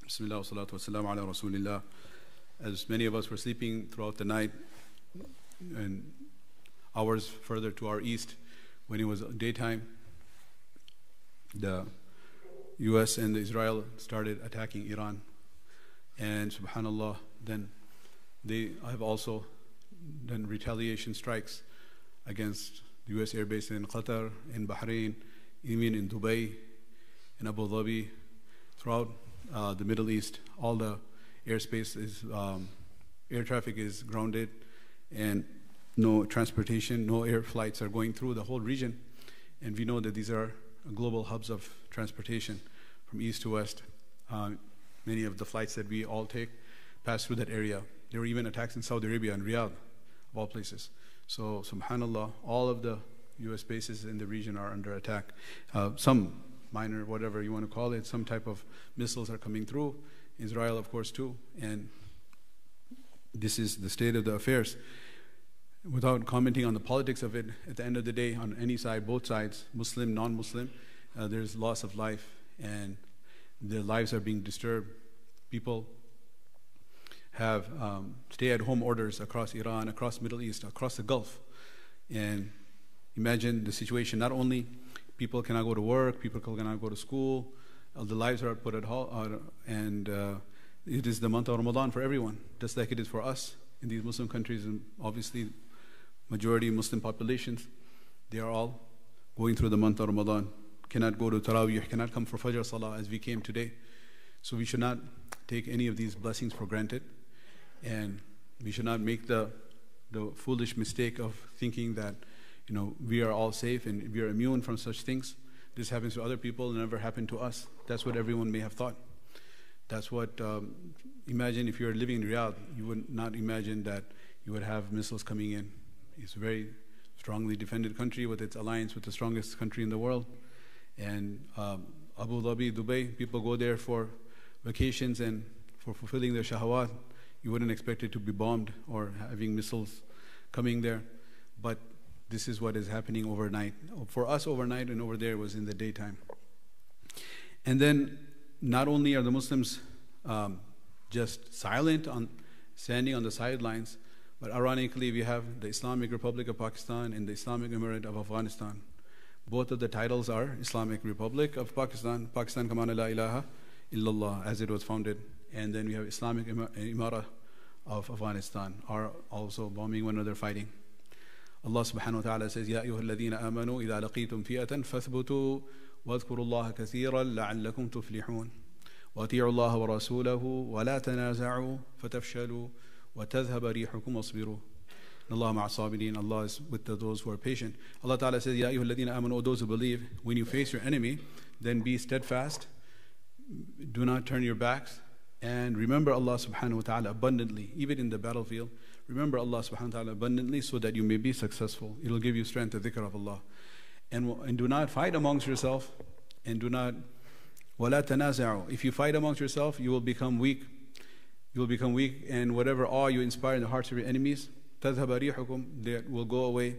Bismillah wa salatu wa salam ala Rasulillah. As many of us were sleeping throughout the night and hours further to our east, when it was daytime, the US and Israel started attacking Iran. And subhanAllah, then they have also done retaliation strikes against the US air base in Qatar, in Bahrain, even in Dubai, in Abu Dhabi, throughout the Middle East. All the airspace is, air traffic is grounded, and no transportation, no air flights are going through the whole region. And we know that these are global hubs of transportation from east to west. Many of the flights that we all take pass through that area. There were even attacks in Saudi Arabia and Riyadh, of all places. So, subhanAllah, all of the US bases in the region are under attack. Some minor, whatever you want to call it, some type of missiles are coming through. Israel, of course, too. And this is the state of the affairs. Without commenting on the politics of it, at the end of the day, on any side, both sides, Muslim, non-Muslim, there's loss of life, and their lives are being disturbed. People have stay-at-home orders across Iran, across Middle East, across the Gulf. And imagine the situation. Not only people cannot go to work, people cannot go to school, the lives are put at halt, and it is the month of Ramadan for everyone, just like it is for us in these Muslim countries, and obviously majority Muslim populations. They are all going through the month of Ramadan. Cannot go to Taraweeh, cannot come for Fajr Salah as we came today. So we should not take any of these blessings for granted, and we should not make the foolish mistake of thinking that we are all safe and we are immune from such things. This happens to other people, it never happened to us. That's what everyone may have thought. That's what, imagine if you're living in Riyadh, you would not imagine that you would have missiles coming in. It's a very strongly defended country with its alliance with the strongest country in the world. And Abu Dhabi, Dubai, people go there for vacations and for fulfilling their shahawat. You wouldn't expect it to be bombed or having missiles coming there. But this is what is happening overnight. For us, overnight, and over there was in the daytime. And then not only are the Muslims just silent, standing on the sidelines, but ironically we have the Islamic Republic of Pakistan and the Islamic Emirate of Afghanistan. Both of the titles are Islamic Republic of Pakistan, Pakistan Kamana La Ilaha Illallah, as it was founded. And then we have Islamic Emirate of Afghanistan, are also bombing one another, fighting. Allah subhanahu wa ta'ala says, Ya ayyuha alladhina amanu idha laqitum fi'atan fathbutu wadhkuru Allah kathiran la'allakum tuflihun wa ati'u Allah wa rasulahu wa la tanaza'u fatafshalu wa tadhhaba rihukum wasbiru. Allah ma'a sabirin. Allah is with those who are patient. Allah ta'ala says, Ya ayyuha alladhina amanu, O those who believe, when you face your enemy, then be steadfast, do not turn your backs, and remember Allah subhanahu wa ta'ala abundantly, even in the battlefield. Remember Allah subhanahu wa ta'ala abundantly so that you may be successful. It will give you strength, the dhikr of Allah. And do not fight amongst yourself, and do not, وَلَا تَنَازَعُوا. If you fight amongst yourself, you will become weak. You will become weak, and whatever awe you inspire in the hearts of your enemies, تَذْهَبَ رِيحُكُمْ, that will go away.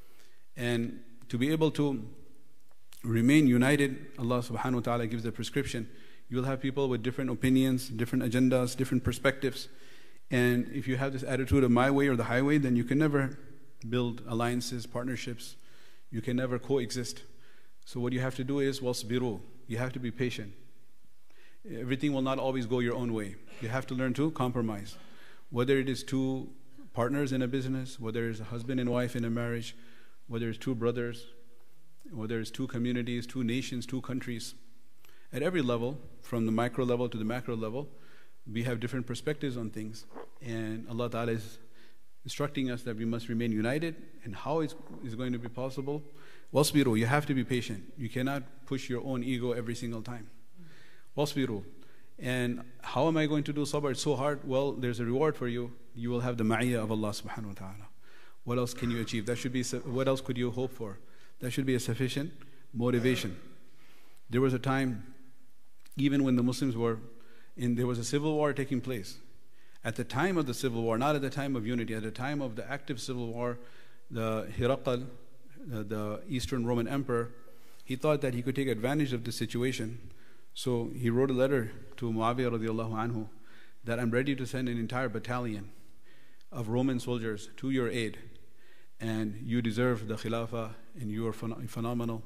And to be able to remain united, Allah subhanahu wa ta'ala gives the prescription. You will have people with different opinions, different agendas, different perspectives. And if you have this attitude of my way or the highway, then you can never build alliances, partnerships. You can never coexist. So what you have to do is, wasbiru. You have to be patient. Everything will not always go your own way. You have to learn to compromise. Whether it is two partners in a business, whether it's a husband and wife in a marriage, whether it's two brothers, whether it's two communities, two nations, two countries. At every level, from the micro level to the macro level, we have different perspectives on things, and Allah Ta'ala is instructing us that we must remain united. And how is going to be possible? Wasbiru, you have to be patient. You cannot push your own ego every single time. Wasbiru. And how am I going to do sabr? It's so hard. Well, there's a reward for you. You will have the ma'iyah of Allah subhanahu wa ta'ala. What else can you achieve? That should be, what else could you hope for? That should be a sufficient motivation. There was a time, even when the Muslims were there was a civil war taking place. At the time of the civil war, not at the time of unity, at the time of the active civil war, the Hiraqal, the Eastern Roman Emperor, he thought that he could take advantage of the situation So he wrote a letter to Muawiyah radiallahu anhu that I'm ready to send an entire battalion of Roman soldiers to your aid, and you deserve the Khilafah, and you are phenomenal.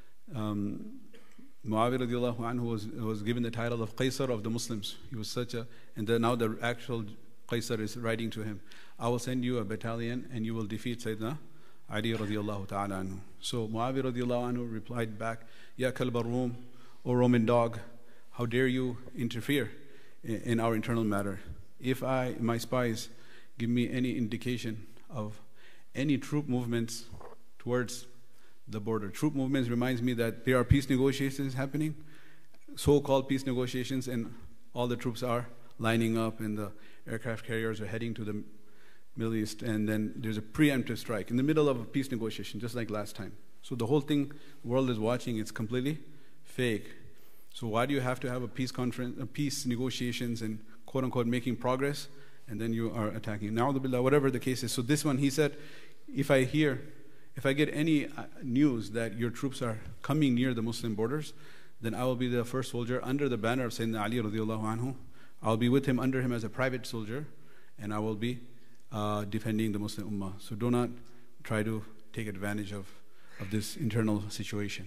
Muawiyah radiallahu anhu was given the title of Qaisar of the Muslims. He was such a, and then now the actual Qaisar is writing to him, I will send you a battalion and you will defeat Sayyidina Ali radiallahu ta'ala anhu. So Muawiyah radiallahu anhu replied back, Ya Kalb al-Rum, O Roman dog, how dare you interfere in our internal matter? If my spies give me any indication of any troop movements towards the border. Troop movements reminds me that there are peace negotiations happening, so-called peace negotiations, and all the troops are lining up and the aircraft carriers are heading to the Middle East, and then there's a preemptive strike in the middle of a peace negotiation, just like last time. So the whole thing the world is watching, it's completely fake. So why do you have to have a peace conference, peace negotiations and quote-unquote making progress, and then you are attacking? Na'udhu billah, whatever the case is. So this one, he said, if I get any news that your troops are coming near the Muslim borders, then I will be the first soldier under the banner of Sayyidina Ali radiallahu anhu. I'll be with him, under him as a private soldier, and I will be defending the Muslim Ummah. So do not try to take advantage of this internal situation.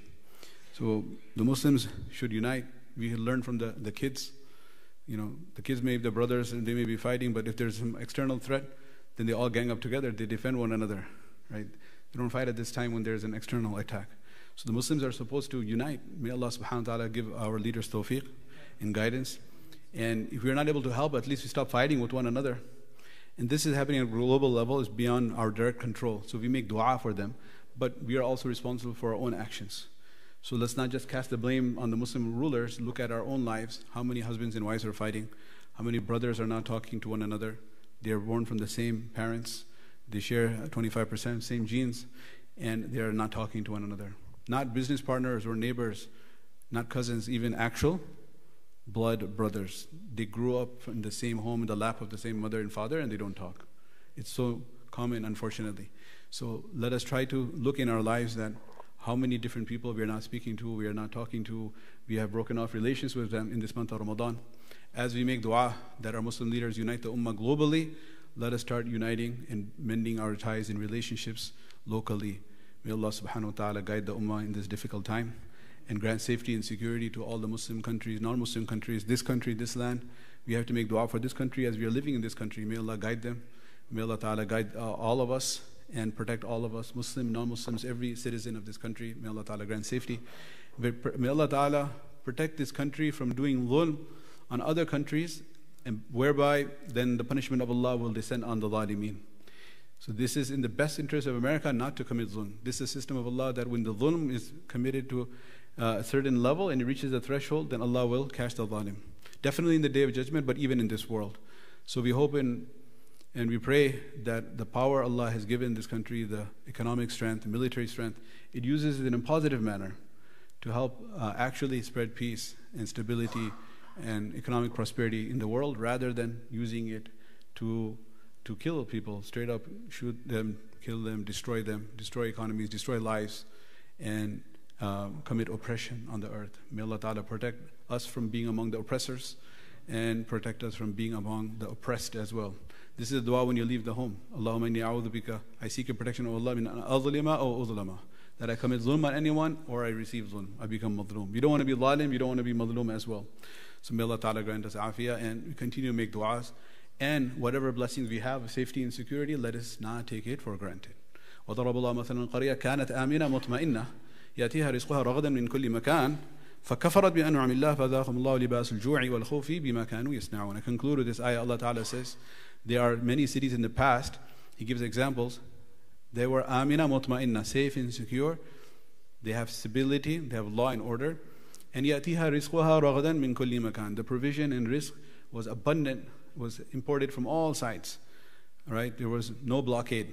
So the Muslims should unite. We should learn from the kids. You know, the kids may be the brothers and they may be fighting, but if there's some external threat, then they all gang up together. They defend one another, right? They don't fight at this time when there's an external attack. So the Muslims are supposed to unite. May Allah subhanahu wa ta'ala give our leaders tawfiq and guidance. And if we're not able to help, at least we stop fighting with one another. And this is happening at a global level. It's beyond our direct control. So we make dua for them, but we are also responsible for our own actions. So let's not just cast the blame on the Muslim rulers. Look at our own lives. How many husbands and wives are fighting? How many brothers are not talking to one another? They are born from the same parents. They share 25% same genes, and they are not talking to one another. Not business partners or neighbors, not cousins, even actual blood brothers. They grew up in the same home, in the lap of the same mother and father, and they don't talk. It's so common, unfortunately. So let us try to look in our lives that how many different people we are not speaking to, we are not talking to, we have broken off relations with them in this month of Ramadan. As we make dua that our Muslim leaders unite the Ummah globally, let us start uniting and mending our ties and relationships locally. May Allah subhanahu wa ta'ala guide the Ummah in this difficult time and grant safety and security to all the Muslim countries, non-Muslim countries, this country, this land. We have to make dua for this country as we are living in this country. May Allah guide them. May Allah ta'ala guide all of us and protect all of us, Muslim, non-Muslims, every citizen of this country. May Allah ta'ala grant safety. May Allah ta'ala protect this country from doing dhulm on other countries, and whereby then the punishment of Allah will descend on the zalimeen. So this is in the best interest of America not to commit dhulm. This is a system of Allah that when the dhulm is committed to a certain level and it reaches a threshold, then Allah will catch the zalim. Definitely in the Day of Judgment, but even in this world. So we hope and we pray that the power Allah has given this country, the economic strength, the military strength, it uses it in a positive manner to help actually spread peace and stability and economic prosperity in the world, rather than using it to kill people, straight up shoot them, kill them, destroy economies, destroy lives, and commit oppression on the earth. May Allah Ta'ala protect us from being among the oppressors and protect us from being among the oppressed as well. This is a dua when you leave the home. Allahumma inni a'udhu bika, I seek your protection, O Allah, min adhlima or udhlama, that I commit zulm on anyone or I receive zulm, I become madloom. You don't want to be zalim, you don't want to be madloom as well. So may Allah Ta'ala grant us afiyah, and we continue to make du'as, and whatever blessings we have of safety and security, let us not take it for granted. وضرب الله مثلا قرية كانت آمنة مطمئنة يأتيها رزقها رغدا من كل مكان فكفرت بأنعم الله فذاقهم الله لباس الجوع والخوف بما كانوا يصنعون. I conclude with this ayah. Allah Ta'ala says there are many cities in the past. He gives examples. They were amina mutma'inna, safe and secure. They have stability, they have law and order. And yatiha rizquha ragadan min kulli makan. The provision and rizq was abundant, was imported from all sides. All right, there was no blockade.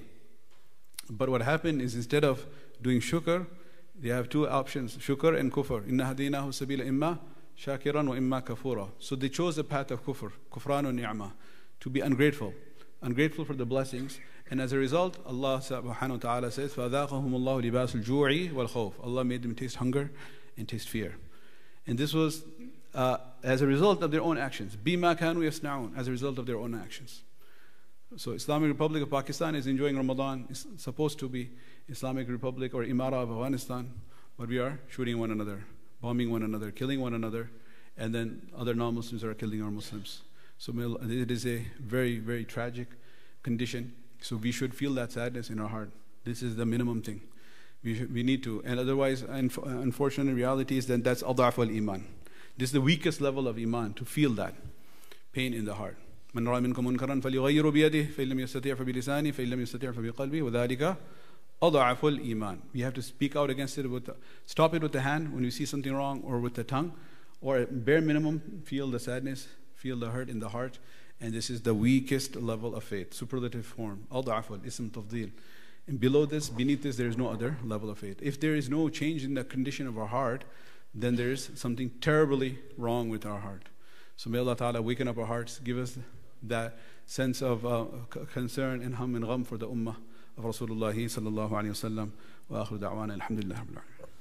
But what happened is, instead of doing shukr, they have two options, shukr and kufr. Inna hadinahu sabila imma shakiran wa imma kafura. So they chose the path of kufr, kufran wa ni'mah, to be ungrateful for the blessings. And as a result, Allah subhanahu wa ta'ala says, فَأَذَاقَهُمُ اللَّهُ لِبَاسُ الْجُوعِ وَالْخَوْفِ. Allah made them taste hunger and taste fear. And this was as a result of their own actions. Bima kanu yasna'un, as a result of their own actions. So Islamic Republic of Pakistan is enjoying Ramadan. It's supposed to be Islamic Republic or Imara of Afghanistan, but we are shooting one another, bombing one another, killing one another, and then other non-Muslims are killing our Muslims. So it is a very, very tragic condition. So we should feel that sadness in our heart. This is the minimum thing. We need to, and otherwise, unfortunate reality is that that's adaf al-iman. This is the weakest level of iman, to feel that pain in the heart. من رأى منكم منكرا فليغيره بيده فإن لم يستطع فبلسانه فإن لم يستطع فبقلبه وذلك أضعف الإيمان. We have to speak out against it stop it with the hand when you see something wrong, or with the tongue, or at bare minimum feel the sadness, feel the hurt in the heart. And this is the weakest level of faith, superlative form. أضعف ism tafdil. And below this, beneath this, there is no other level of faith. If there is no change in the condition of our heart, then there is something terribly wrong with our heart. So may Allah Ta'ala waken up our hearts, give us that sense of concern and hum and gham for the ummah of Rasulullah sallallahu alayhi wa sallam. Wa akhiru da'wana alhamdulillah rabbil alamin.